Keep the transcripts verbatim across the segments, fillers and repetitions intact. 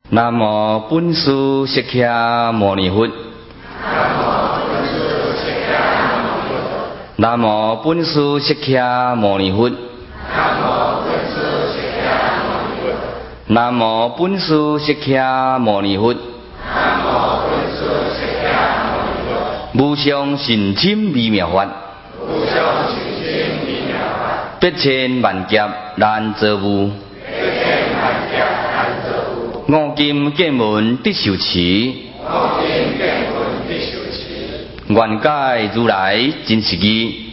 南无本师释迦牟尼佛。南无本师释迦牟尼佛。南无本师释迦牟尼佛。无上甚深微妙法，百千万劫难遭遇。五金见闻得受持，愿解如来真实义。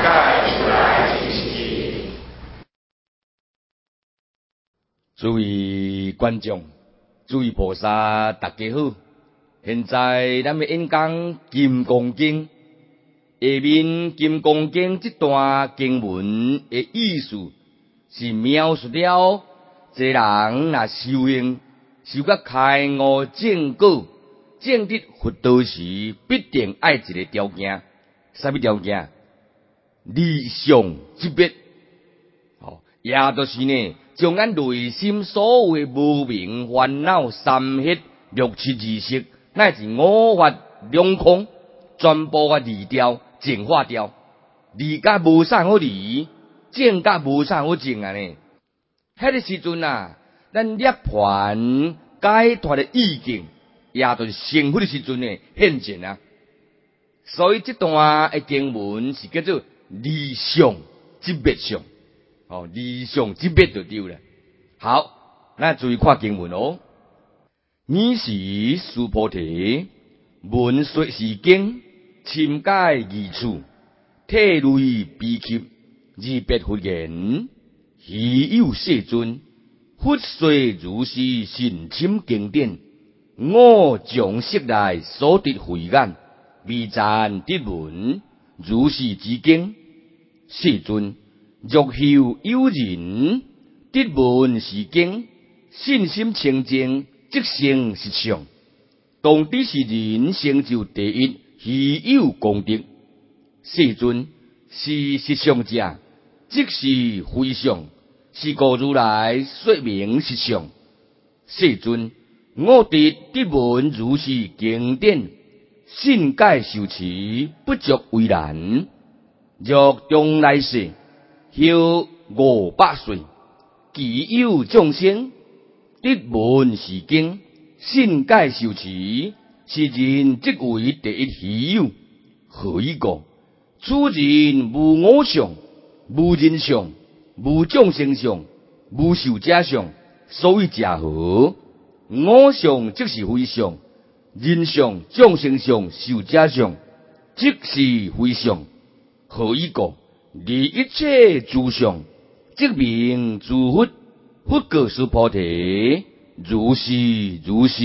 诸位观众，诸位菩萨，大家好。现在咱要演讲《金刚经》，下面《金刚经》这段经文的意思是描述了这人若修行修到开悟正果、正得佛道时，必定爱一个条件，啥物条件？理想之别。哦，也就是呢，将咱内心所有的无明烦恼、三业、六七二识，乃至五法两空，全部啊离掉、净化掉，离甲无啥好离，净甲无啥好净啊呢？迄个时阵啊，咱涅槃解脱的意境，也就是成佛的时阵呢现前啊。所以这段的经文是叫做理想之别相，哦，理想之别就对了。好，咱注意看经文哦。尔时须菩提，闻说是经，深解义趣，体类悲泣，而别佛言：昔有世尊，佛说如是甚深经典，我从昔来所得慧眼，未赞得闻如是之经。世尊，若后有人得闻是经，信心清净，即成实相，当知是人成就第一，稀有功德。世尊，是实相者，即是非相，是故如来说明实相。世尊，我得得闻如是经典，信解受持，不足为难。若将来世后五百岁，既有众生得闻是经，信解受持，是人即为第一稀有。何以故？此人无我相，无人相，无众生相，无寿者相，所以假何？我相即是非相，人相、众生相、寿者相，即是非相。何以故？离一切诸相，即名诸佛。佛告须菩提：如是如是。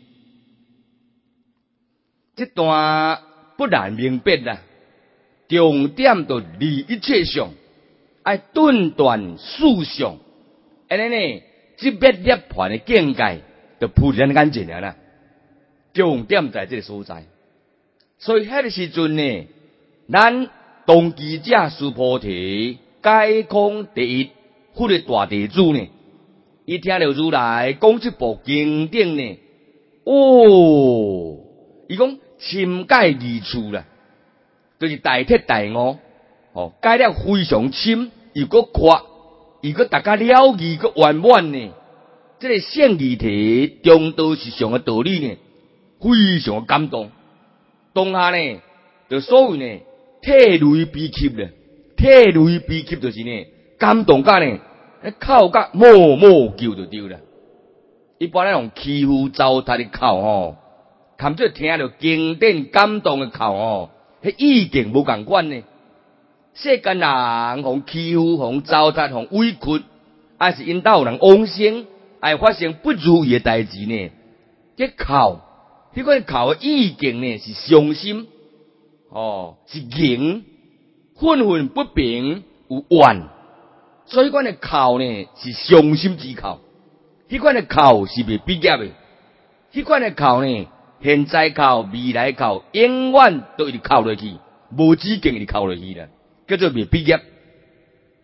这段不难明白啦，重点就离一切相，爱顿断四相，安尼呢，即灭涅槃的境界就浮现眼前啦。重点在这个所在，所以迄个时阵呢，咱当机者须菩提，解空第一佛的大弟子呢，伊听到如来讲这部经典呢，哦，伊讲深解义趣啦，就是大彻大悟，哦，解了非常深，又搁阔，又搁大家了义搁圆满呢。这个圣义体中道实相的道理呢，非常感动。当下呢，就所谓呢，涕泪悲泣咧，涕泪悲泣就是呢，感动甲呢，哭甲默默叫就对啦。一般那种欺负糟蹋的哭吼，含做听到经典感动的哭吼，迄意境无共款呢。世间人互欺负、互糟蹋、互委屈，还是因兜有人往生，还发生不如意的代志呢？这哭，迄款哭的意境呢是伤心，哦，是凝，愤愤不平，有怨。所以，迄款的哭呢是伤心之哭，迄款的哭是未毕业的，迄款的哭呢，现在哭、未来哭，永远都一直哭落去，无止境一直哭落去啦，叫做未毕业。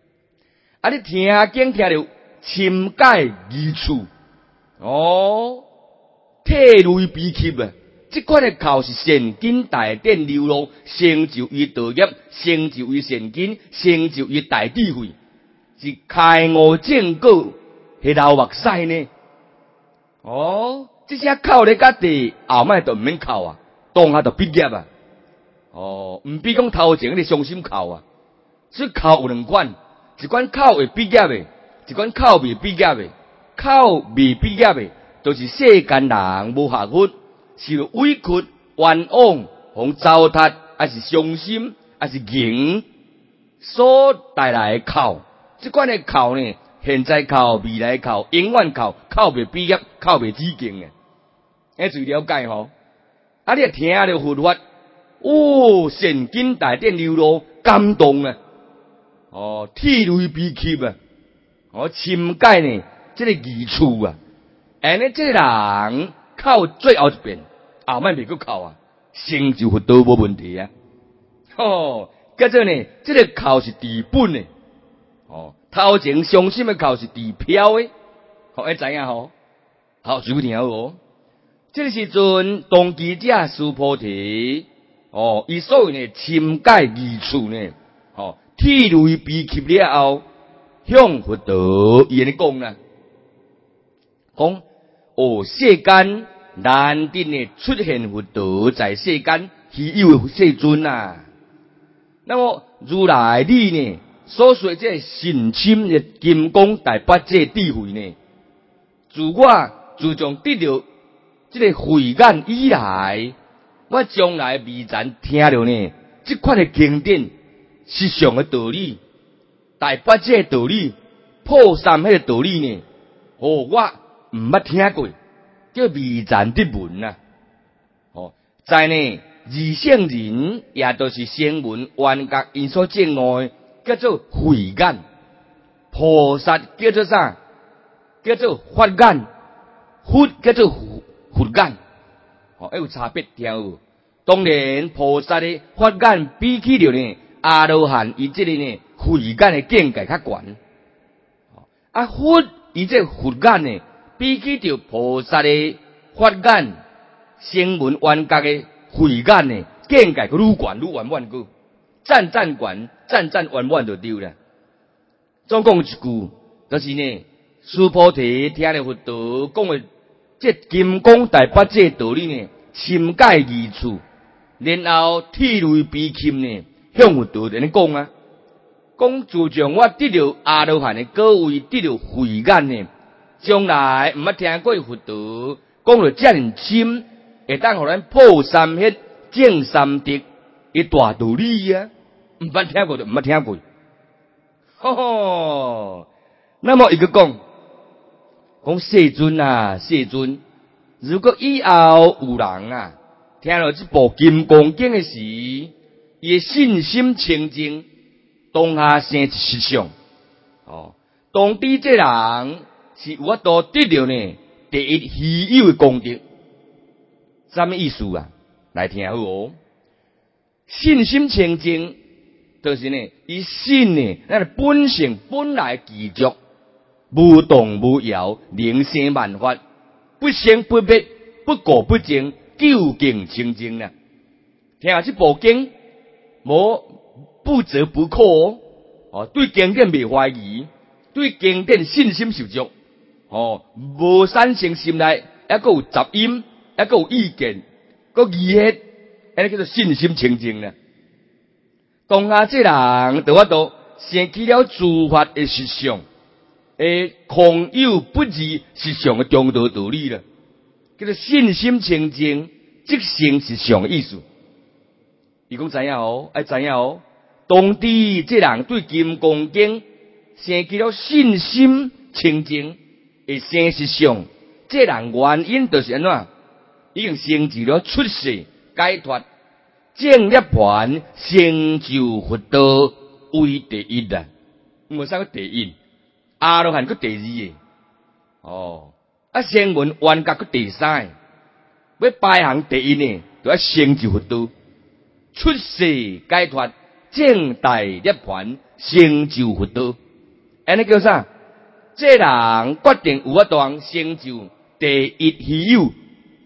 啊，你听经听到深解义趣，哦， 类悲泣啊！这款的靠是善根大典流露，成就于道业，成就于善根，成就于大智慧，是开悟正果，是流目屎呢。哦，这些靠咧家己后摆就毋免靠啊，当下就毕业啊。哦，毋比讲头前你伤心靠啊，所以靠有两款，一款靠会毕业的，一款靠未毕业的。靠未毕业的，就是世间人无学佛，是委屈、冤枉、互糟蹋，还是伤心，还是刑所带来的靠。这款的靠呢，现在靠、未来靠、永远靠，靠未毕业、靠未止境的。哎，注意了解吼。啊，你听了佛法，哦，善根大典流露，感动啊！哦，涕泪悲泣啊！哦，深解呢。这个义处啊，安尼这个人靠最后一遍，后摆袂去靠啊，成就佛道无问题啊。哦，叫做呢，这个靠是治本的，哦，头前伤心的靠是治飘的，好，会知影吼？好，注意听好哦。这个时阵，当机者须菩提，哦，伊所谓呢，深解义处呢，哦，涕泪悲泣了后，向佛道伊安尼讲啦。讲哦，世间难得呢出现佛道在世间稀有的世尊啊。那么如来你呢所说这信心的金刚大八戒智慧呢，自我自从得到这个慧眼以来，我将来未曾听到呢这款的经典实相的道理，大八戒道理，破三迄个道理呢，哦我。毋捌听过，叫未曾得闻啊！哦，在呢，二圣人也都是声闻缘觉因所证悟，叫做慧眼；菩萨叫做啥？叫做法眼；佛叫做佛眼。哦，还有差别听有。当然，菩萨的法眼比起着呢阿罗汉伊这个呢慧眼的境界较悬。啊，佛伊这佛眼呢？比起着菩萨的法眼、声闻缘觉的慧眼呢，境界愈悬愈圆满个，赞赞悬，赞赞圆满就对了。总讲一句，就是呢，须菩提听了佛道讲的这金刚大八戒道理呢，深解义处，然后涕泪悲泣呢，向佛道安尼讲啊，讲自从我得了阿罗汉的果位，得了慧眼呢。将来毋捌听过佛道，讲了遮尔深，会当互咱破三迄正三德一大道理啊！毋捌听过就毋捌听过。吼吼，那么伊个讲，讲世尊啊，世尊，如果以后有人啊，听了这部金刚经的时，伊的信心清净，当下生一实相。哦，当地这人。是有法度得到呢第一稀有的功德，什么意思啊？来听好哦。信心清净，就是呢，伊信呢，咱本性本来具足，无动无摇，灵生万法，不生不灭，不垢不净，究竟清净啦。听下这部经，无不折不扣哦。哦，对经典未怀疑，对经典信心受足。哦，无产生心内，还佫有杂音，还佫有意见，佫疑惑，安尼叫做信心清净啦。当下这人就法度生起了诸法的实相，诶，空有不二实相的中道道理啦，叫做信心清净，即成实相的意思。伊讲知影哦，爱知影哦，当地这人对金刚经生起了信心清净。会生实相，这人原因就是安怎？已经成就了出世解脱正涅槃成就佛道为第一啦，无啥个第一，阿罗汉个第二个，哦，啊声闻缘觉个第三个，要排行第一呢，就要成就佛道，出世解脱正大涅槃成就佛道，安尼叫啥？这人决定有法度成就第一稀有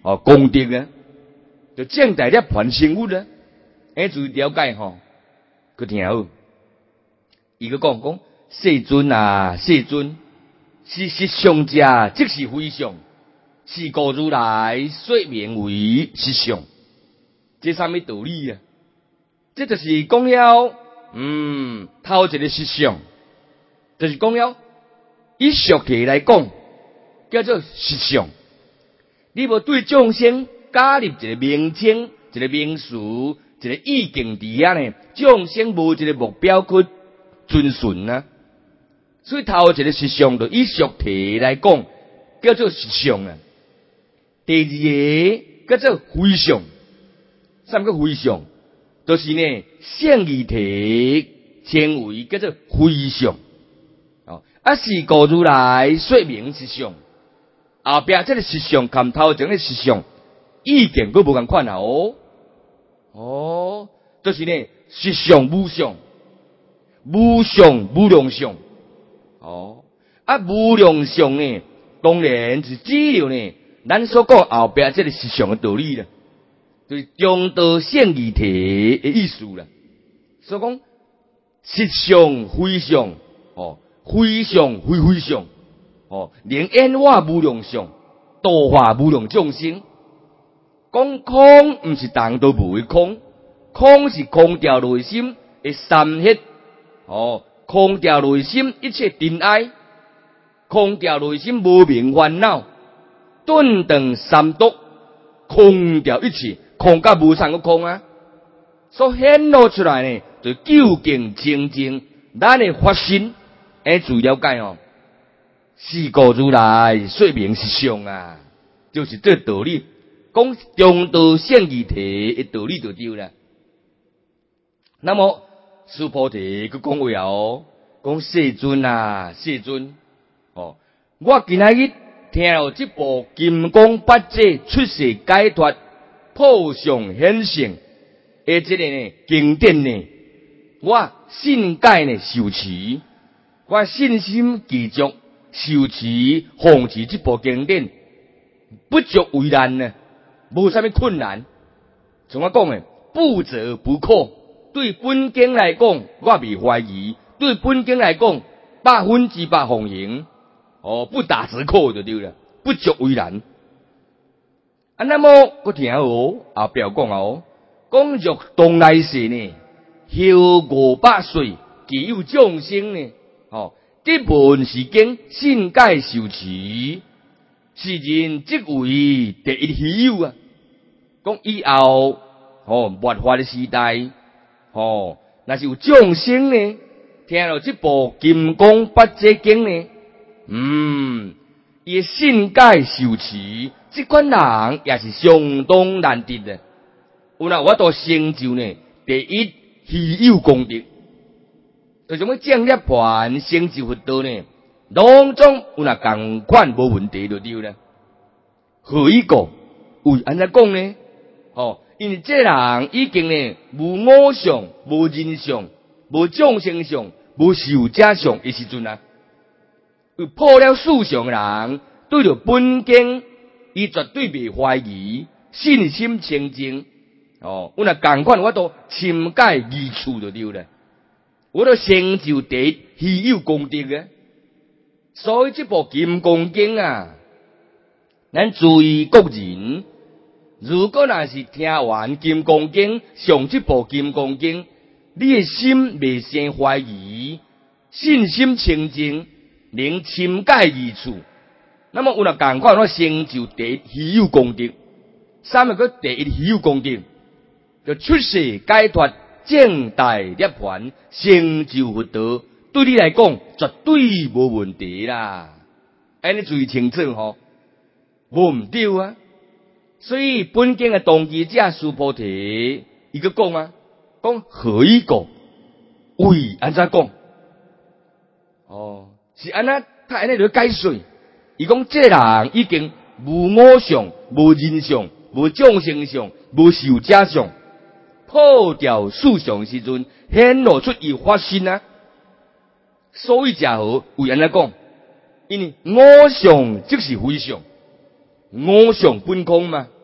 哦功德啊，就正大涅槃生物啊，哎，注意了解吼，佮听好。伊个讲讲，世尊啊，世尊，是实相者，即是非相，是故如来说明为实相。这啥物道理啊？这就是讲了，嗯，头一个实相，就是讲了，以俗体来讲，叫做实相。你无对众生加入一个名称、一个名词、一个意境伫遐呢，众生无一个目标去遵循啊。所以头一个实相就以俗体来讲，叫做实相啊。第二个叫做非相，啥叫非相？就是呢，现义体称为叫做非相。哦，啊是故如来说明实相。后壁这个实相，含头前个实相，意见佫无共款啊！哦，哦，就是呢，实相无相，无相无量相。哦，啊，无量相呢，当然是指了呢，咱所讲后壁这个实相的道理啦，就是中道现义体的意思啦。所以讲实相非相，哦，非相非非相。哦，连演化无量相，度化无量众生。讲空毋是当都无为空，空是空掉内心的三业。哦，空掉内心一切尘埃，空掉内心无明烦恼，顿顿三毒，空掉一切，空甲无三个空啊。所显露出来呢，就究竟清净，咱的发心，哎，注意了解哦。是故如来说明实相啊，就是这道理。讲中道现义体的道理就对了。那么须菩提佢讲话哦，讲世尊啊，世尊哦，我今仔日听了这部《金刚八戒出世解脱破相显性》的这个呢经典呢，我信解呢受持，我信心具足。受持、奉持这部经典，不足为难呢，无啥物困难。像我讲的，不折不扣。对本经来讲，我未怀疑；对本经来讲，百分之百奉行。哦，不打折扣就对了，不足为难。啊，那么我听哦，后壁讲哦，讲若当来世呢，后五百岁，既有众生呢，哦。这本是经信解受持，是人即为第一稀有啊！讲以后哦，末法的时代哦，若是有众生呢，听了这部金刚八戒经呢，嗯，伊信解受持，这款人也是相当难得的。有那我都成就呢，第一稀有功德。就什么正涅槃成就佛道呢？当中有那共款无问题就对了。何以故？为安怎讲呢？哦，因为这人已经呢无我相、无人相、无众生相、无受者相的时阵啊，有破了四相的人，对着本经，伊绝对未怀疑，信心清净。哦，有那共款我都深解义处就对了。我都成就第一稀有功德嘅，所以这部金刚经啊，咱注意各人，如果若是听完金刚经，上这部金刚经，你的心未生怀疑，信心清净，能深解义处，那么有若共款，我成就第一稀有功德。三个第一稀有功德，就出世解脱。正大涅槃成就佛道，对你来讲绝对无问题啦。安尼注意清楚吼，无毋对啊。所以本经的当机者须菩提，伊个讲啊，讲何以故？为安怎讲？哦，是安那他安尼就解说。伊讲这人已经无我相、无人相、无众生相、无受者相。破掉四相时阵，显露出伊发心啊！所以才好为安尼讲，因为我相即是非相，我相本空嘛。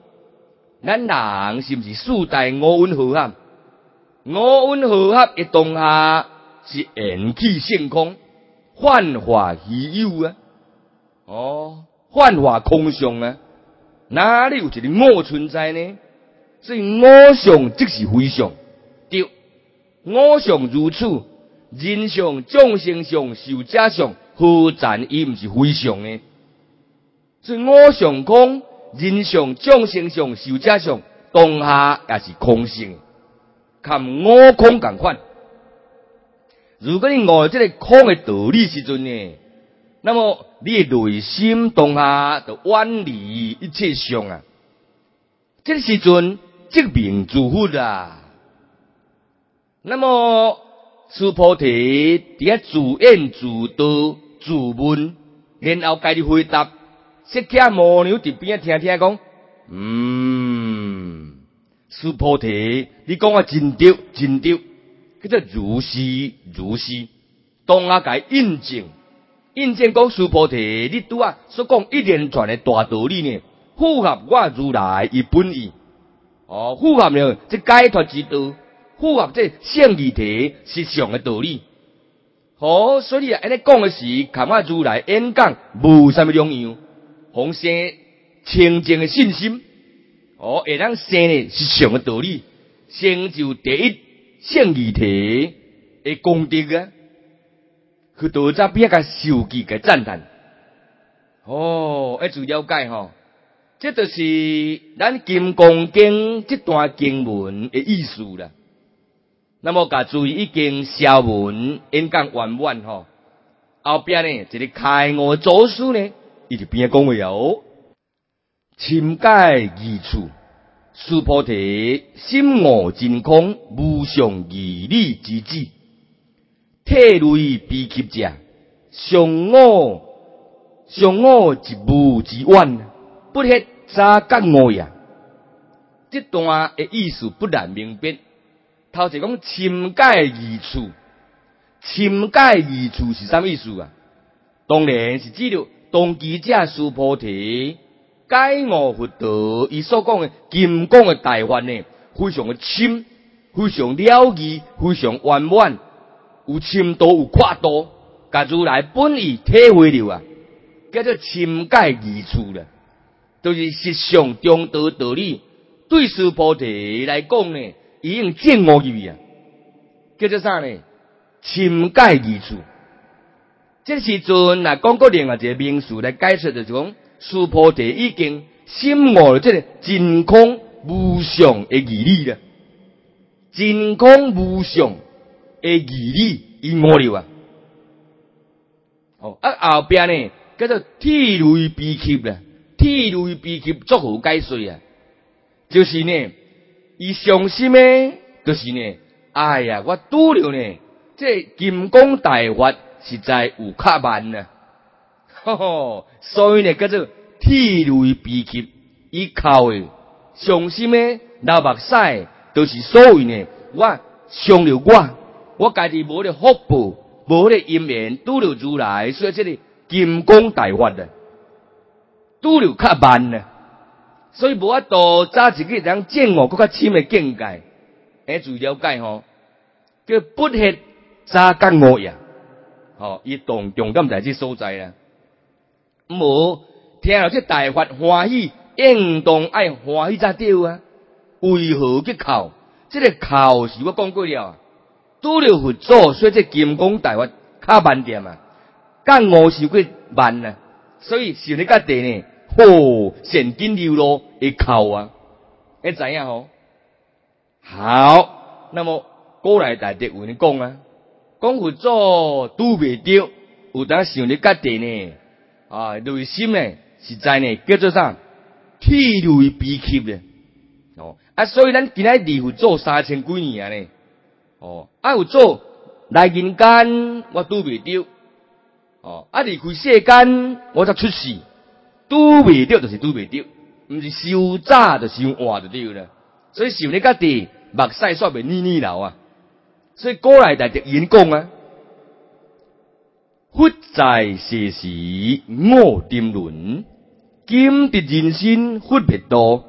咱人是毋是四大五蕴和合？五蕴和合的当下是缘起性空，幻化虚有啊！哦，幻化空相啊！哪里有一个我存在呢？所以我相即是非相，对，我相如此，人相、众生相、寿者相，何赞伊毋是非相呢？所以我相空，人相、众生相、寿者相，当下也是空性，含我空共款。如果你悟这个空的道理时阵呢，那么你的内心当下就远离一切相啊！这个时阵即名自佛啊！那么须菩提伫遐自演自道自问，然后家己回答。释迦牟尼伫边仔听听讲，嗯，须菩提，你讲啊真对，真对，叫做如是如是。当下甲印证，印证讲须菩提，你拄啊所讲一连串的大道理呢，符合我如来伊本意。哦，符合了这解脱之道，符合这圣义体实相的道理。好，所以啊，安尼讲的是，看我如来演讲无啥物两样。弘生清净的信心，哦，会当生的实相的道理，成就第一圣义体的功德啊！去道早边个受记个赞叹，哦，要注意了解吼，这就是咱金刚经这段经文的意思啦。那么，甲注意已经消文演讲完满吼，后边呢一个开悟祖师呢。伊伫边讲话哦，深解义处，须菩提，心悟真空，无上义理之旨，体类悲泣者，上我上我一无之怨，不ฮ็早觉悟也。这段的意思不难明白。头一讲深解义处，深解义处是啥意思啊？当然是指着。当机者须菩提解悟佛道，伊所讲的金刚的大法呢，非常的深，非常了义，非常圆满，有深度有跨度，甲如来本意体会了啊，叫做深解义处啦，就是实相中道道理，对须菩提来讲呢，已经证悟入去啊，叫做啥呢？深解义处。这时阵啊，讲过另外一个名词来解释，就是讲，须菩提已经心悟了这个真空无常的义理了。真空无常的义理，伊悟了啊！哦，啊后边呢，叫做体类悲泣啦，体类悲泣作何解说啊？就是呢，伊伤心的，就是呢，哎呀，我拄了呢，这金刚大法。实在有较慢啊，吼吼，所以呢叫做涕泪悲泣，伊哭的、伤心的流目屎，都、就是所谓呢，我伤了我，我家己无咧福报，无咧因缘，拄了如来，所以这个金刚大法啊，拄了较慢啊，所以无法度早一个人证悟更较深的境界，哎，注意了解吼，叫不ฮ็早觉悟呀。哦，伊重重点在这所在啦。无听到这大法欢喜，应当爱欢喜才对啊。为何去哭？这个哭是我讲过了，拄了佛祖，所以这金刚大法较慢点啊，觉悟是过慢啊，所以想你甲地呢，吼，现金流咯会哭啊，会知影吼？好，那么过来大德为你讲啊。讲佛祖拄袂着，有当想你家己呢，啊，内心呢，实在呢，叫做啥？涕泪悲泣咧，哦，啊，所以咱今仔离佛祖三千几年啊呢，哦，啊，佛祖来人间，我拄袂着，哦，啊，离开世间，我才出世，拄袂着就是拄袂着，毋是伤早就伤晚就对啦，所以想你家己目屎煞袂腻腻流啊。所以古来大德演讲啊，佛在世时我沉沦，今得人身佛灭度，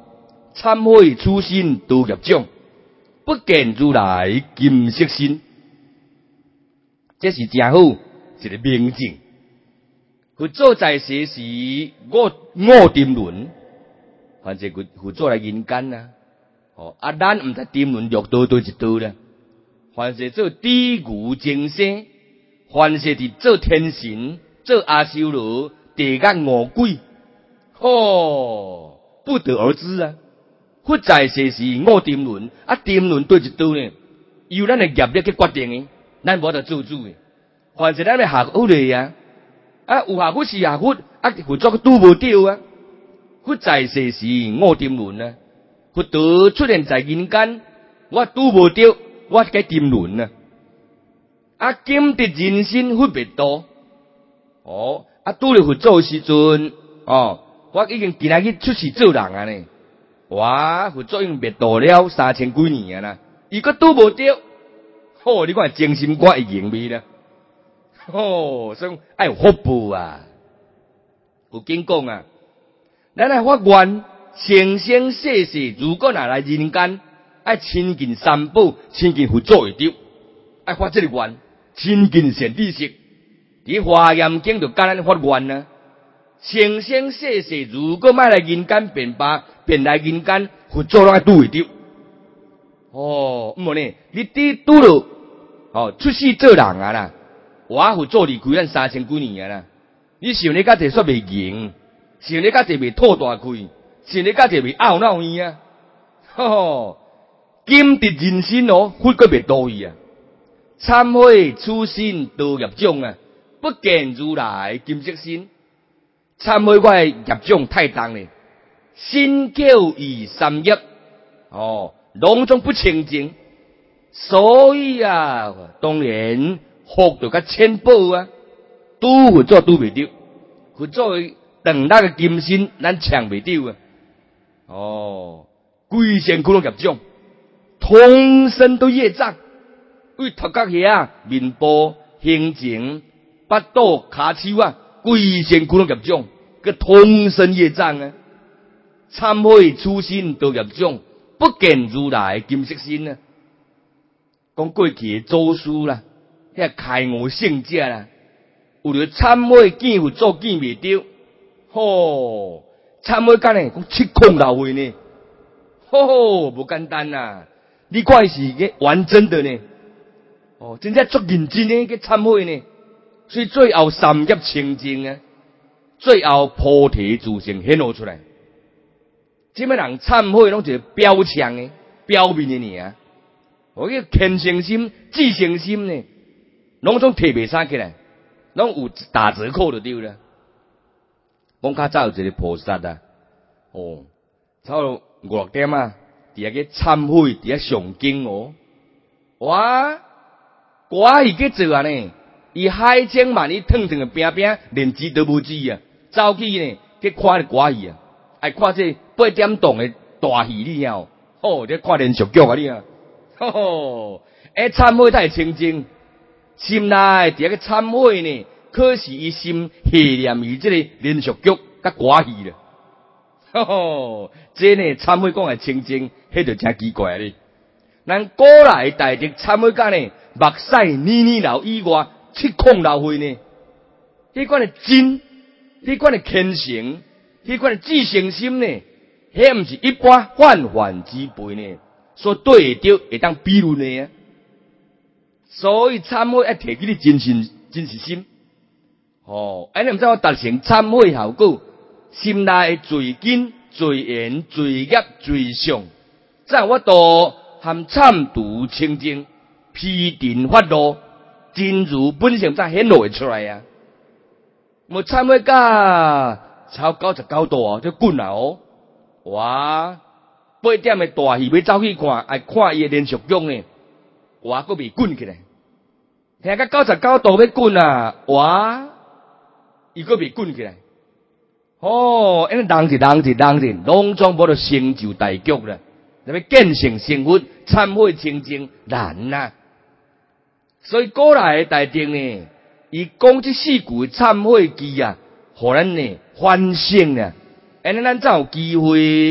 参会初心道业种，不见如来金色身。这是真好一个明证。佛祖在世时五五沉沦，反正佛佛祖来人间啊，哦啊，咱毋知沉沦六道对一道啦。凡是做地狱精生，凡是伫做天神、做阿修罗、地狱恶鬼，哦，不得而知啊。佛在世时五沉沦，啊，沉沦对一道呢？由咱的业力去决定的，咱无得做主的。凡是咱要下佛的啊，啊，有下佛是下佛，啊，佛祖拄无着啊。佛在世时五沉沦啊，佛陀出现在人间，我拄无着。我该沉沦啊！啊，今得人身佛别度，哦，啊，拄着佛祖时阵，哦，我已经今仔日出世做人啊呢。哇，佛祖已经别度了三千几年啊啦，伊个拄无着，哦，你看精神观会赢未啦？哦，所以爱有福报啊！有经讲啊，咱来发愿，生生世世，如果若来人间。爱亲近三宝，亲近佛祖会着，爱发这个愿，亲近善知识。伫华严经就教咱发愿啊，生生世世如果莫来人间变吧，变来人间，佛祖拢爱拄会着。哦，毋呢，你伫拄了，哦，出世做人啊啦，我佛祖离开咱三千几年啊啦，你想你甲这煞袂赢，想你甲这袂吐大开，想你甲这袂懊恼伊啊，吼、哦。今得人身哦，佛个别多伊啊！参会初心道业种啊，不见如来金色身。参会我的业种太重咧，身口意三业哦，拢总不清净，所以啊，当然福就较浅薄啊，拄佛祖拄袂着，佛祖长大嘅金身，咱抢袂着啊！哦，规身窟窿业种。通身都业障，为头壳遐、面部、形情、腹肚、骹手啊，规身窟窿业障，个通身业障啊！参会初心道业障，不见如来金色身啊！讲过去的祖师啦，遐开悟圣者啦，有着参会见佛祖见袂着，吼！参会干呢？讲七孔老会呢？吼，无简单呐！你看是个完整的呢，哦，真正足认真的去参会呢，所以最后三业清净啊，最后菩提自性显露出来。这么人参会拢是表象的、表面的尔，我个虔诚心、至诚心呢，拢总摕袂啥起来，拢有打折扣就对了。讲较早有一个菩萨啊，哦，差不多五六点啊。伫遐个忏悔，伫遐上经哦，哇！歌伊去做啊呢，伊海千万里腾腾的拼拼，连字都无字啊，走去呢去看歌戏啊，爱看这八点档的大戏你晓，哦，这看连续剧啊你啊，吼吼，哎忏悔太清净，心内伫遐个忏悔呢，可是伊心系念于这个连续剧甲歌戏了。吼吼，这呢参会讲系清净，迄就真奇怪咧。咱古来大德参会讲呢，目屎年年流以外，七孔流血呢。迄款的真，迄款的虔诚，迄款的至诚心呢，迄毋是一般泛泛之辈呢，所对得会当比论的啊。所以参会要摕起你真心真实心。哦，安尼毋知我达成参会效果。心内罪根、罪缘、罪业、罪相，在我度含参读清净，批定法度，真如本性才显露会出来啊！无参会甲超九十九度哦，这滚啊哦！哇，八点的大戏要走去看，爱看伊的连续剧呢，哇，佫未滚起来。听甲九十九度要滚啊，哇，伊佫未滚起来。哦，因为人是人是人是，拢总无得成就大局啦。那要见性成佛、忏悔清净难呐、啊。所以古来的大德呢，伊讲这四句忏悔记啊，互咱呢反省啊。安尼咱才有机会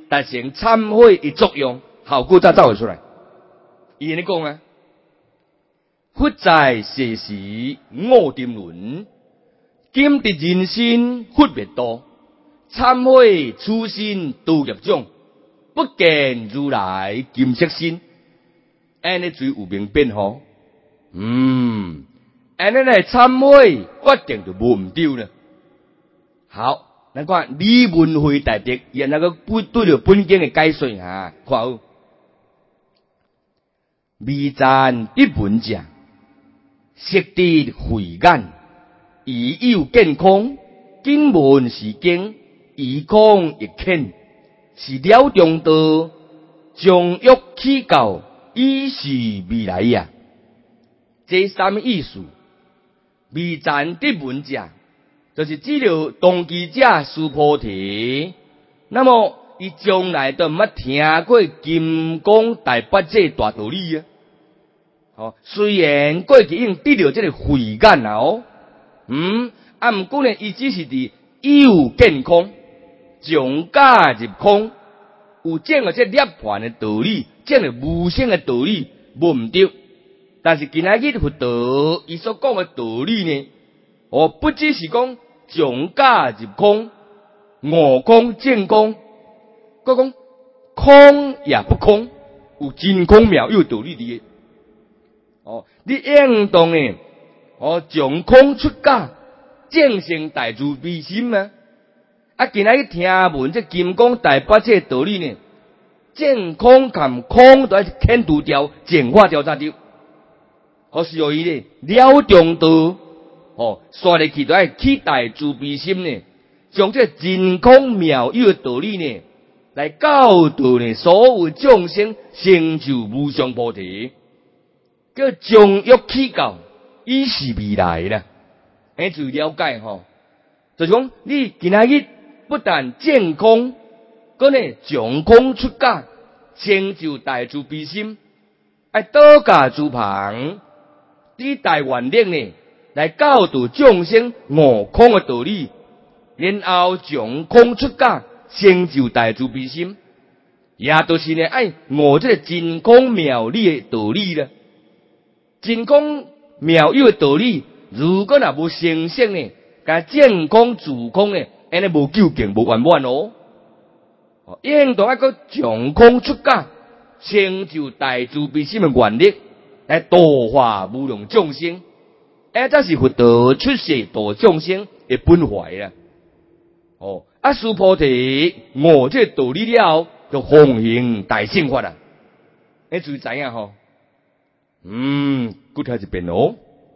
达成忏悔的作用，效果才走会出来。伊安尼讲啊，佛在世时五沉沦，今得人心佛灭度，忏悔初心度业障，不见如来金色身。安尼最有明变吼，嗯，安尼来忏悔，决定就无毋对了。好，咱看李文慧大德，伊那个对对着本经的解说哈，看好。微赞一文者，色地慧眼，以有健康，经文是经，以空亦肯，是了中道，将欲起教，以是未来呀。这什么意思？微赞一文者，就是只了当机者须菩提，那么伊将来都毋捌听过金刚大八戒大道理啊！哦，虽然过去已经得到这个慧眼啦哦，嗯，啊，毋过呢，伊只是伫有健康，从假入空，有证了这涅槃的道理，证了无生的道理，无毋对。但是今仔日佛陀伊所讲的道理呢，哦，不只是讲从假入空，我空见空，佮讲空也不空，有真空妙有道理的。哦，你应当呢，哦，从空出假，正成大慈悲心啊！啊，今仔日听闻这金刚大八戒道理呢，正空含空都要肯除掉，净化掉才对。哦，所以呢，了中道，哦，刷入去都要起大慈悲心呢，将这真空妙有的道理呢，来教导呢所有众生成就无上菩提。叫将欲起教，以是未来啦。哎，就了解吼，就是讲你今仔日不但见空，佮呢从空出假，成就大慈悲心，爱倒驾诸旁，以大愿力呢来教导众生悟空的道理，然后从空出假，成就大慈悲心，也就是呢爱悟这个真空妙理的道理啦。真空妙有的道理，如果若无成圣呢，甲正空自空呢，安尼无究竟无圆满哦。应当一个从空出假，成就大慈悲心的愿力，来度化无量众生。哎，这是佛陀出世度众生的本怀啦。哦，啊，须菩提悟这道理了，就奉行大乘法啦。你注意知影吼？嗯，搁睇一遍哦。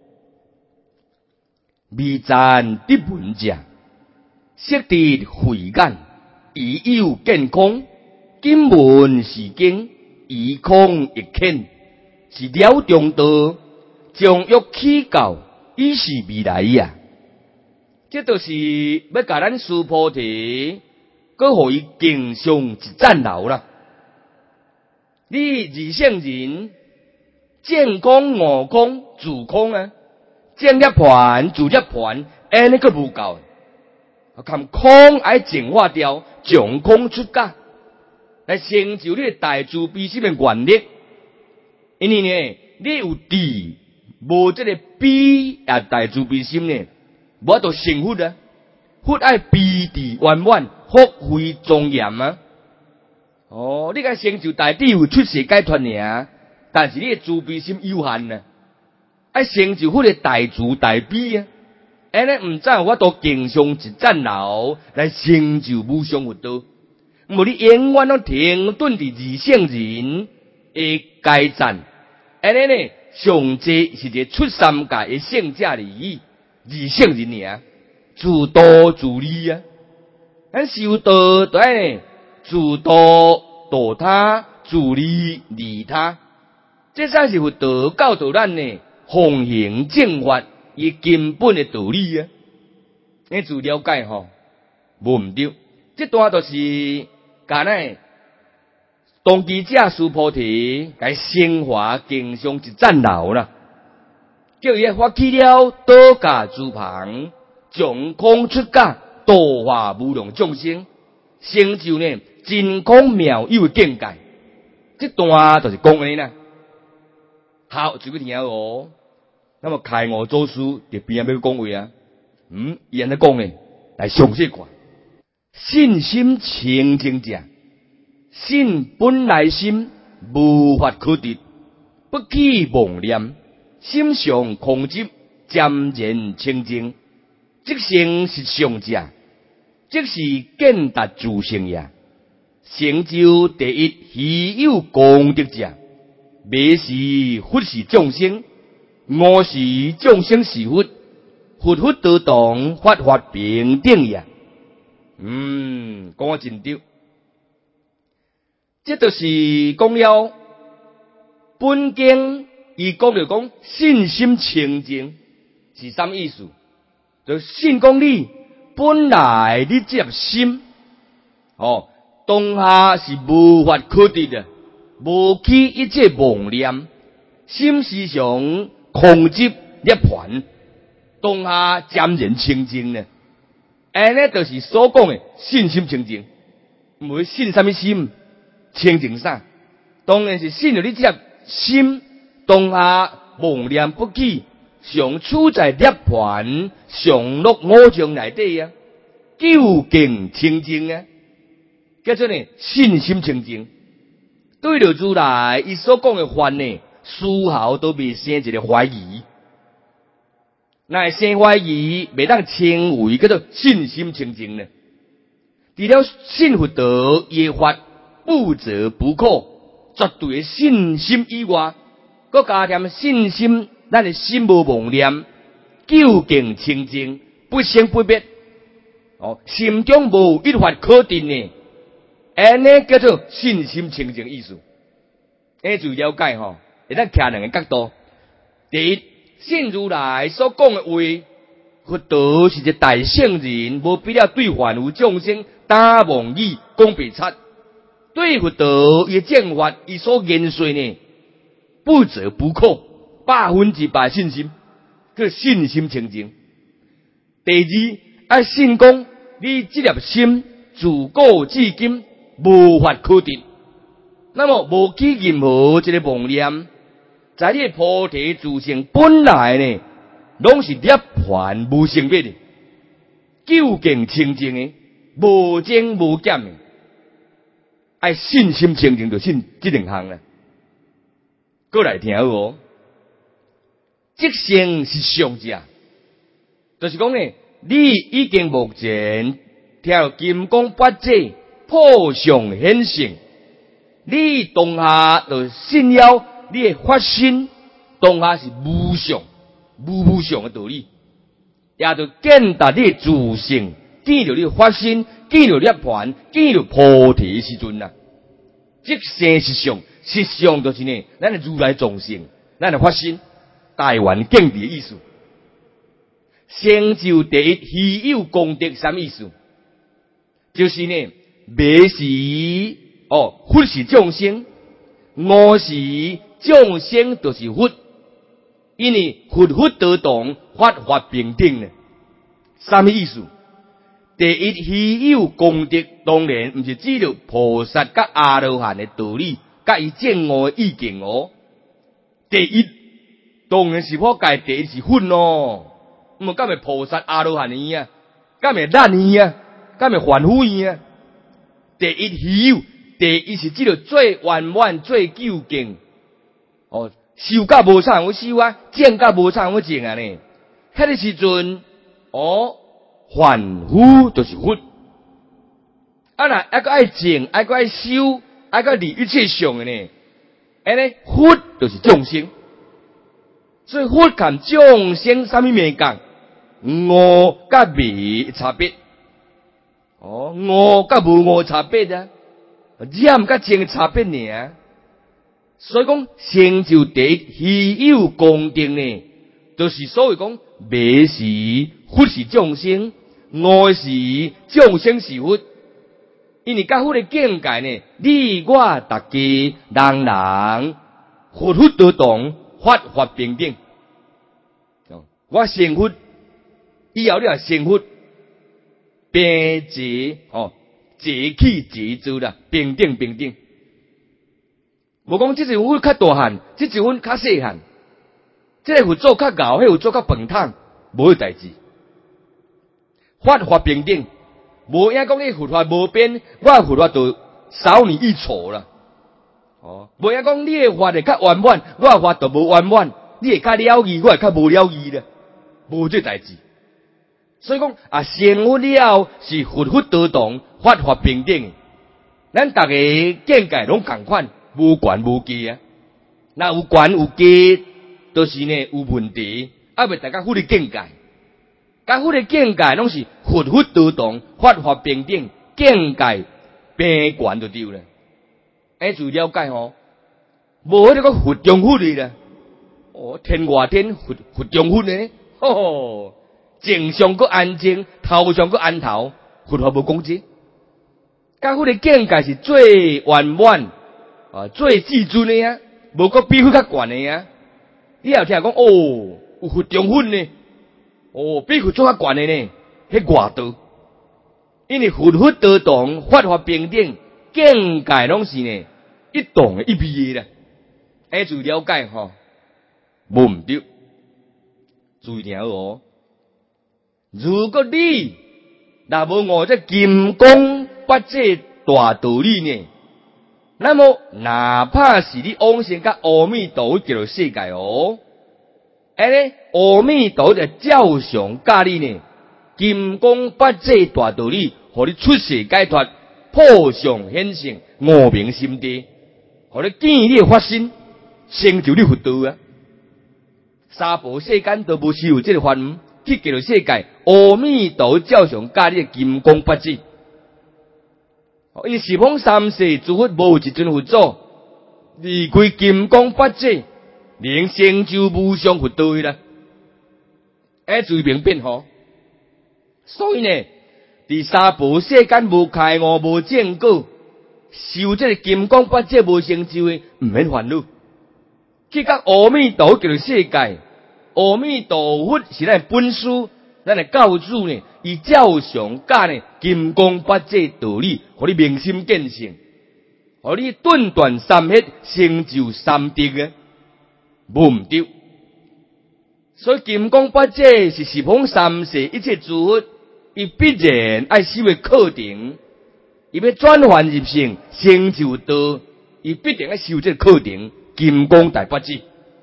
微赞得闻者，色地慧眼，以有健康，经文是经，以空亦肯，是了中道，将欲起教，以是未来呀。这就是要甲咱须菩提，搁互伊敬上一赞劳啦。你二圣人。见空、悟空、自空啊，见涅槃、自涅槃，安尼个无够，看空爱净化掉，从空出假，来成就你大慈悲心的愿力。因为呢，你有智，无这个悲啊大慈悲心呢，无得成佛啊。佛爱悲智圆满，福慧庄严啊。哦，你该成就大智慧出世解脱尔。但是你的慈悲心有限啊，爱成就佛的大慈大悲啊，安尼毋知有法度敬上一赞劳来成就无上佛道。无你永远拢停顿伫二圣人的阶赞，安尼呢，上济是一个出三界的圣者而已，二圣人尔，自度自利啊。咱修道就爱自度度他，自利利他。这才是佛陀教导咱呢，奉行正法伊根本的道理啊！你自了解吼，无毋对。这段就是甲咱当机者须菩提，甲升华敬上一赞劳啦，叫伊发起了倒驾诸旁，从空出假，度化无量众生，成就呢真空妙有的境界。这段就是讲安尼啦。好，这个听哦。那么开悟祖师伫边仔要讲话啊，嗯，伊安尼讲诶，来详细看。信心清净者，信本来心无法可得，不起妄念，心上空寂，渐然清净。即成实相者，即是见达自性也。成就第一稀有功德者，未是佛是众生，我是众生是佛，佛佛得当，法法平等也。嗯，讲啊真对，这就是讲了本经，伊讲着讲信心清净是啥意思？就信讲你本来你这粒心，哦，当下是无法可得的，无起一切妄念，心时上空寂涅槃，当下渐然清净呢。安尼就是所讲的信心清净，唔会信什么心清净啥？当然是信了你这粒心，当下妄念不起。常处在涅槃常乐五常内底啊，究竟清净啊，叫做呢信心清净。对着如来伊所讲的法呢，丝毫都未生一个怀疑。那生怀疑，未当称为叫做信心清净呢。除了信佛道耶法不折不扣，绝对的信心以外，搁加添信心。咱的心无妄念，究竟清净，不生不灭。哦，心中无一法可定呢，安尼叫做信心清净意思。诶，就了解吼，会当徛两个角度。第一，信如来所讲的话，佛道是一个大圣人，无必要对凡夫众生打妄语讲白贼。对佛道伊的正法，伊所言说呢，不折不扣。百分之百信心，叫信心清净。第二，爱信讲你这粒心自古至今无法可得，那么无起任何一个妄念，在你的菩提自性本来呢，拢是涅槃无生灭的，究竟清净的，无增无减的。爱信心清净就信这两项啦。过来听好哦。即成是上者，就是讲呢，你已经目前听金刚八戒破相显性，你当下就信了你的发心，当下是无相、无无相的道理，也就见达你的自性，见到你的发心，见到涅槃，见到菩提的时阵呐。即成是相，实相就是呢，咱的如来众生，咱的发心。台湾境地的意思，成就第一稀有功德，什么意思？就是呢，未是哦，佛是众生，我是众生，就是佛，因为佛佛得当，法法平等呢。什么意思？第一稀有功德，当然不是指着菩萨甲阿罗汉的道理，甲伊正悟的意见哦。第一。当然是我家第一是佛咯，唔干咪菩萨阿罗汉伊啊，干咪咱伊啊，干咪凡夫伊啊。第一稀有，第一是即个最圆满、最究竟。哦，修甲无啥好修啊，正甲无啥好正啊呢。迄个时阵，哦，凡夫就是佛。啊那还个爱正，还个爱修，还个离一切相的呢。安尼佛就是众生。所以佛看众生什么面讲，我甲未差别，哦，我甲无我差别啊，染甲正差别呢。所以讲成就第一稀有功德呢，就是所谓讲未是佛是众生，我是众生是佛。因为甲佛的境界呢，你我大家人人佛佛得当。法法平等，我成佛以后，你也成佛，并且哦， 齐起齐做啦，平等平等。无讲即一份较大汉，即一份较细汉，即个佛祖较高，迄佛祖较饭桶，无代志。法法平等，无影讲你佛法无变，我佛法就少你一筹啦。哦，无影讲你的法会较圆满，我的法就无圆满，你会较了义，我会较无了义啦，无这代志。所以讲啊，成佛了是佛佛得同，法法平等。咱大家见解拢共款，无悬无低啊。那有悬有低，都、就是呢有问题，啊未大家佛的见解，甲佛的见解拢是佛佛得同，法法平等，见解平悬就对了。哎，就了解吼，无迄个佛中佛的啦。哦，天外天佛佛中佛呢，吼。正上个安静，头上个安头，佛法无讲这。甲佛的境界是最圆满啊，最至尊的啊，无个比佛较悬的啊。你有听讲哦，有佛中佛呢，哦，比佛做较悬的呢，迄外道。因为佛佛得同，法法平等，境界拢是呢一同的一味的啦。哎，就了解吼，无毋对，注意听好哦。如果你若无我这金刚不这大道理呢，那么哪怕是你往生甲阿弥陀叫做世界哦，哎咧，阿弥陀就照常教你呢，金刚不这大道理，互你出世解脱，破相显性，悟明心地，互你见你发心，成就你佛道啊！三宝世间都无受这个法门。去叫做世界，阿弥陀照常教你的金刚不止。因为十方三世诸佛无一尊佛祖离开金刚不止，能成就无上佛道的啦。哎，注意明辨吼。所以呢，伫三宝世间无开悟、无证果，受这个金刚不止无成就的，唔免烦恼。去甲阿弥陀叫做世界。阿弥陀佛是咱本师，咱的教主呢，以照常教呢金刚不这道理，互你明心见性，互你顿断三业，成就三德啊，无毋对。所以金刚不这是十方三世一切诸佛，伊必然爱修的课程，伊要转换入性，成就道，伊必定爱修这个课程，金刚大不这。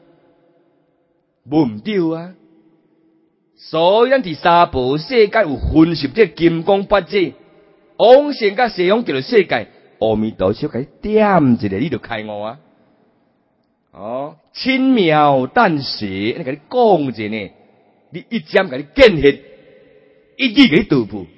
无毋对啊！所以咱伫三宝世界有分析这金刚不这，往生甲西方叫做世界，阿弥陀小甲你点一个，你就开悟啊！哦，轻描淡写，你甲你讲一下呢，你一针甲你见血，一字甲你道破。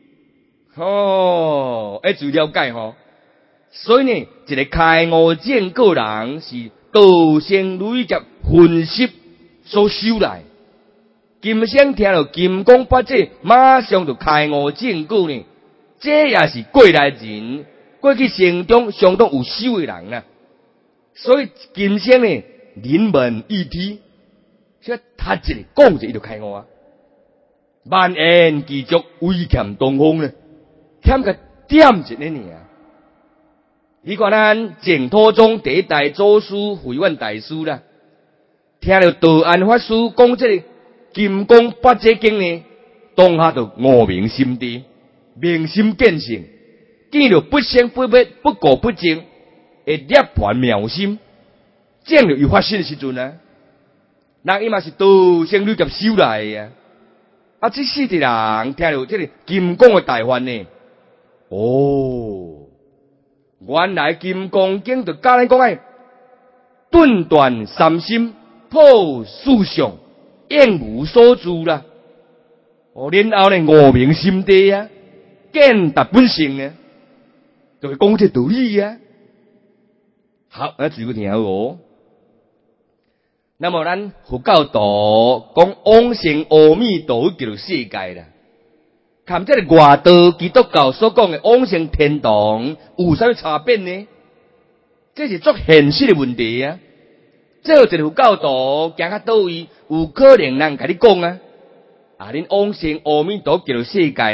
哦，哎，就了解吼。所以呢，一个开悟证果人是道生累劫分析。所修来，今生听到金刚不这，马上就开悟证果呢。这也是过来人，过去生中相当有修的人啦。所以今生呢，人文一体，所以他一个讲一个就开悟啊。万言继续威欠东风呢，欠个点一个尔。你看咱净土宗第一代祖师慧远大师啦。听到道安法师讲这个金刚不这经呢，当下就悟明心地，明心见性，见到不生不灭、不垢不净，会涅槃妙心，证到有发生的时阵啊，人伊嘛是道生累劫修来的啊。啊，这世的人听到这个金刚的大法呢，哦，原来金刚经就教咱讲诶，顿断三心。破四相，应无所住啦。哦，然后呢，悟明心地啊，见达本性啊，就会讲这道理啊。好，那注意听好哦。那么咱佛教徒讲往生阿弥陀叫做世界啦，看这个外道基督教所讲的往生天堂有啥差别呢？这是足现实的问题啊。这一个佛教徒行到倒位，有可能人甲你讲啊，啊，恁往生阿弥陀叫做世界啦，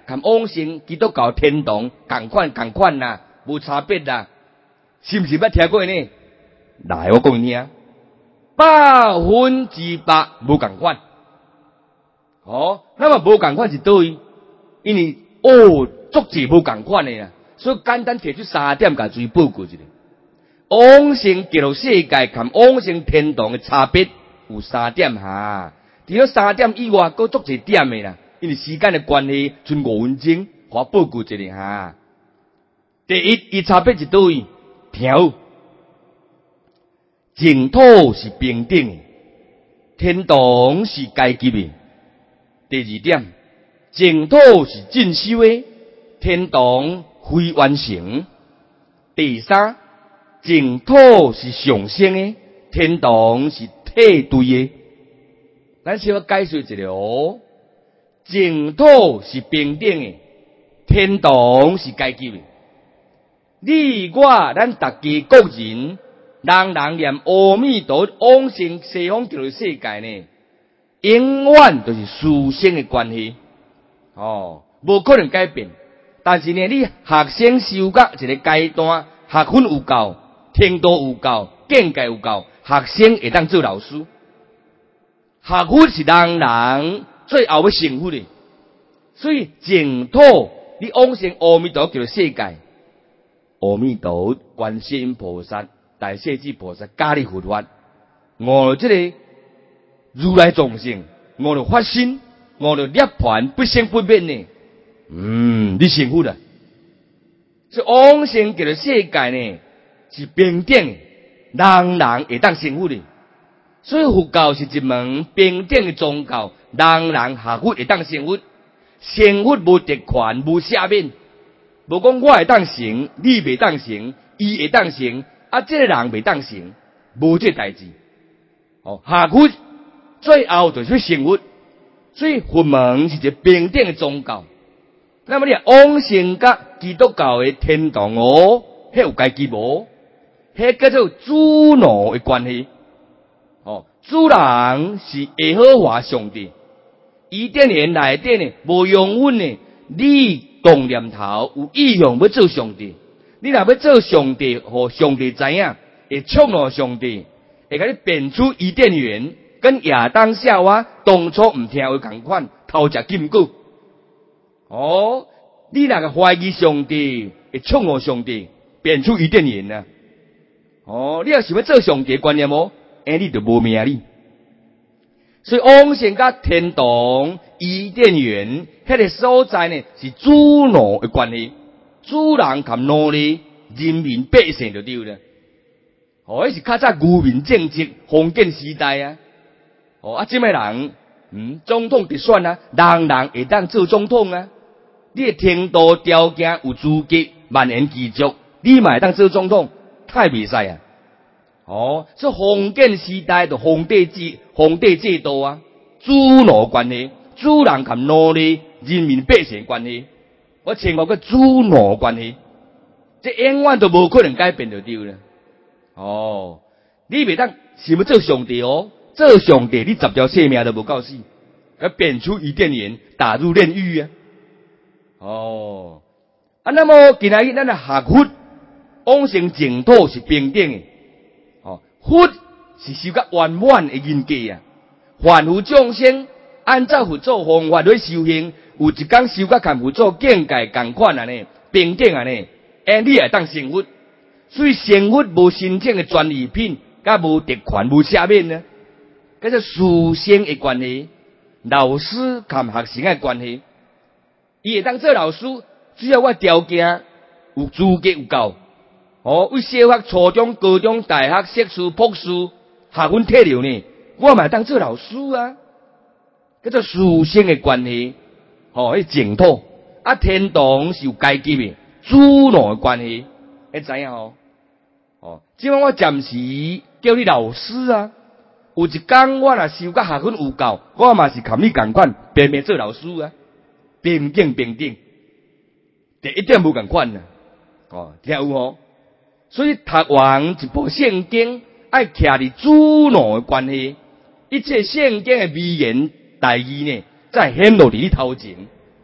跟往生基督教天堂同款同款啦，无差别啦，是毋是捌听过呢？来，我讲你听，百分之百无同款。哦，那么无同款是倒位？因为哦，足济无同款的啦，所以简单提出三点，甲注意报告一下。往生极乐世界跟往生天堂的差别有三点哈。除了三点以外，还足济点的啦。因为时间的关系，剩五分钟，我报告一下哈。第一，伊差别是倒位？听好，净土是平等的，天堂是阶级的。第二点，净土是进修的，天堂非完成。第三，净土是上升的，天堂是退队的。咱先要解释一下哦，净土是平等的，天堂是阶级的。你我咱大家各人，人人念阿弥陀往生西方极乐世界呢，永远都是殊胜的关系，哦，无可能改变。但是呢，你学生修到一个阶段，学分有够，程度有够，境界有够，学生会当做老师。学分是人人最后要成佛的，所以净土你往生阿弥陀极乐世界，阿弥陀、观世音菩萨、大势至菩萨加你佛法，我这个如来众生，我的发心，我的涅槃不生不灭呢。嗯，你成佛了。所以往生极乐世界呢是平等的，人人会当成佛的。所以佛教是一门平等的宗教，人人学佛会当成佛，成佛无特权，无赦免，无讲我会当成，你未当成，伊会当成，啊，这个人未当成，无这代志。哦，学佛最后就是成佛，所以佛门是一个平等的宗教。那么你往生甲基督教的天堂哦，迄有阶级无？迄叫做主奴的关系。哦，主人是耶和华上帝，伊甸园内底呢无永远呢，你动念头有意向要做上帝，你若要做上帝，互上帝知影，会触怒上帝，会甲你变出伊甸园，跟亚当夏娃当初毋听话同款，偷食禁果。哦，你若个怀疑上帝，会触怒上帝，变出伊甸园啊！哦，你若想要做上帝观念无？哎，你就无命哩。所以往生甲天堂、伊甸园迄个所在呢，是主奴的关系，主人甲奴隶、人民百姓就对了。哦，迄是较早愚民政治封建时代啊。哦，啊，即摆人，嗯，总统直选啊，人人会当做总统啊。你的程度条件有资格，万年继续，你嘛会当做总统，太袂使啊！哦，所以封建时代的皇帝制、皇帝制度啊，主奴关系，主人甲奴隶、人民百姓关系，我称我个主奴关系，这永远都无可能改变就对了。哦，你袂当想要做上帝哦，做上帝你十条性命都无够死，要变出伊甸园，打入炼狱啊！哦，啊，那么今仔日咱的学佛往生净土是平等的。哦，佛是修甲圆满的人格啊！凡夫众生按照佛祖方法来修行，有一天修甲跟佛祖境界同款啊呢，平等啊呢，哎，你会当成佛。所以成佛无申请的专利品，甲无特权、无赦免呢，叫做师生的关系，老师跟学生的关系。伊会当做老师，只要我条件有资格有够。哦，为小学、初中、高中、大学、硕士、博士学分摕了呢，我嘛当做老师啊，叫做师生的关系。哦，迄净土啊，天堂是有阶级的，主奴的关系，会知影哦？哦，即摆我暂时叫你老师啊，有一天我若修甲学分有够，我嘛是含你同款，偏偏做老师啊，平等平等，第一点无共款啊。哦，听有无？所以读完一部圣经，爱徛伫主奴的关系，一切圣经的微言大义呢，再显露伫你头前。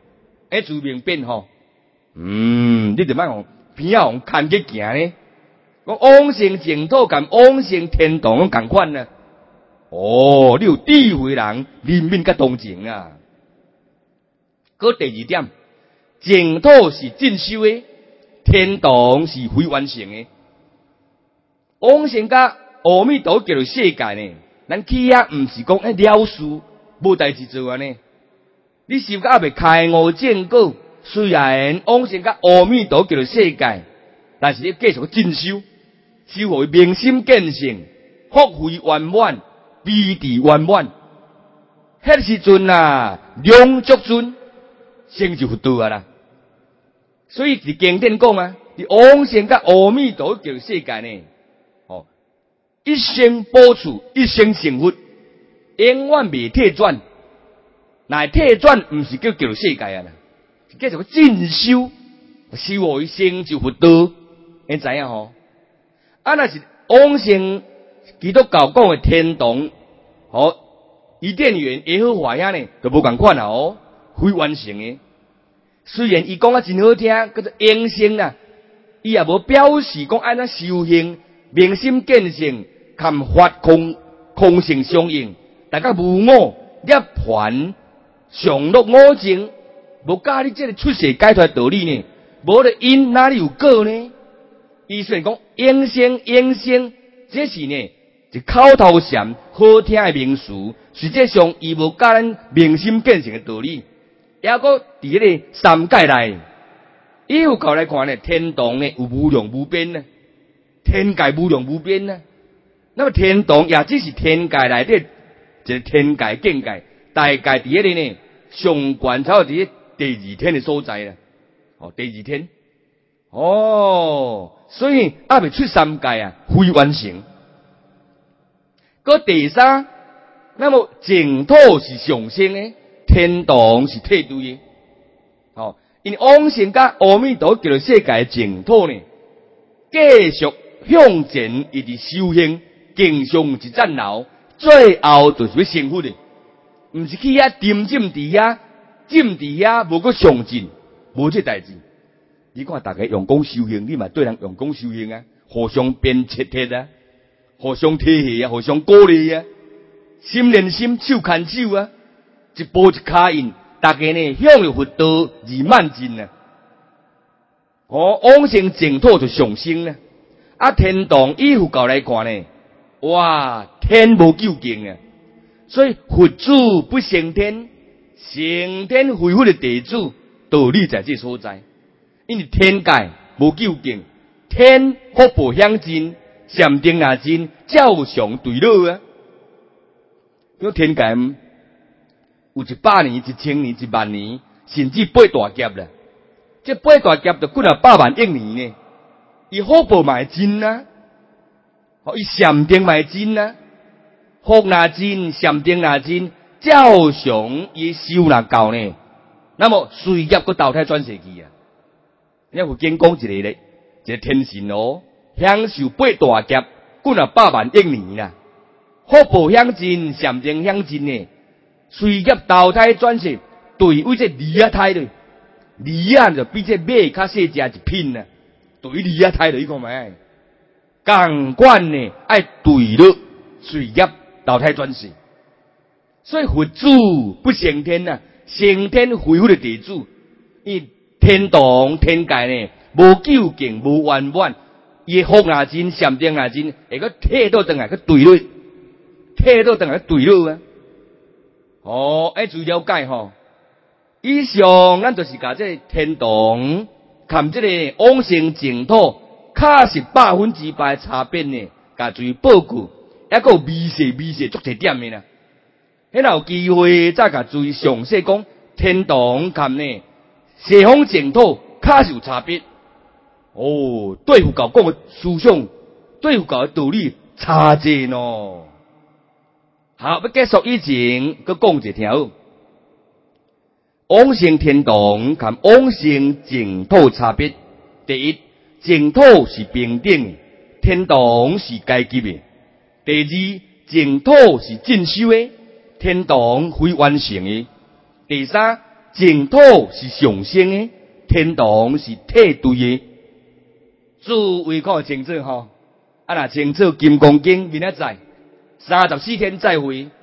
哎，自明变吼，嗯，你着莫用偏啊用看去行呢。讲往生净土甲往生天堂共款呢。哦，你有智慧人人面甲同情啊。搁第二点，净土是进修的，天堂是非完成的。往生甲阿弥陀叫做世界呢，咱去遐毋是讲哎了事无代志做安尼。你修甲还未开悟正果，虽然往生甲阿弥陀叫做世界，但是你继续进修，修互明心见性，福慧圆满，悲智圆满。迄时阵啊，量足尊，成就佛道啊啦。所以伫经典讲啊，你往生甲阿弥陀叫做世界呢，哦，一生保持，一生成佛，永远未退转。乃退转，毋是叫叫做世界啊啦，是叫做进修，修互伊成就佛道，你知影吼？啊，若是往生基督教讲的天堂，哦，伊甸园耶和华遐呢，就无共款啦哦，非完成的。虽然伊讲啊真好听，叫做永生啊，伊也无表示讲安怎修行、明心见性、含法空空性相应，大家无我涅槃。上落五境，无教你这个出世解脱道理呢，无了因哪里有果呢？伊虽然讲永生永生，这是呢一口头禅好听的名词，实际上伊无教咱明心见性的道理。也个伫迄个三界内，伊有教来看呢，天堂呢有无量无边呢，天界无量无边呢。那么天堂也只是天界内底一个天界境界。大概伫迄个呢，上悬才有伫第二天的所在啦。哦，第二天。哦，所以还未出三界啊，非完成。个第三，那么净土是上升的，天堂是退位的。哦，因往生甲阿弥陀叫做世界净土呢，继续向前一直修行，经上一战牢，最后就是要成佛的。毋是去遐沉浸伫遐，浸伫遐无个上进，无这代志。你看大家用功修行，你嘛对人用功修行啊，互相鞭切贴啊，互相提携啊，互相鼓励啊，心连心，手牵手啊，一步一脚印，大家呢向着佛道而迈进啊。哦，往生净土就上升啊，啊天堂以佛教来看呢，哇，天无究竟啊。所以佛祖不升天，升天回佛的地主道理在这所在。因为天界无究竟，天福报享尽，禅定也尽，照常对落啊。因天界有一百年、一千年、一万年，甚至八大劫啦。这八大劫就几啊百万亿年呢。伊福报嘛会尽啊，哦，伊禅定嘛会尽啊。福若尽，禅定若尽，照常伊修若够呢，那么随业个投胎转世去啊！你有经讲一个咧，一个天神哦，享受八大劫，几啊百万亿年啦，福报享尽，禅定享尽呢，随业投胎转世，对为这离啊胎咧，离啊就比这马较细只一品啊，对离啊胎咧，你看没？共款呢，爱对了随业。投胎转世，所以佛祖不升天啊，升天回复的地主，因天堂天界呢无究竟无圆满，伊福若尽，禅定若尽，会个退到等来个对落，退到等来个对落啊。哦，爱注意了解吼。以上咱就是甲这天堂，含这个往生净土，确实百分之百差别呢，甲注意报告。还个微细微细足一点的啦，迄若有机会再甲注意详细讲天堂含呢西方净土确实有差别。哦，对佛教讲的思想，对佛教的道理差济喏。好，要结束以前，佮讲一条，往生天堂含往生净土差别。第一，净土是平等，天堂是阶级的。第二，净土是进修的，天堂非完成的。第三， 净土是上升的，天堂是退对的。诸位看清楚吼，啊若清楚金刚经明仔载三十四天再会。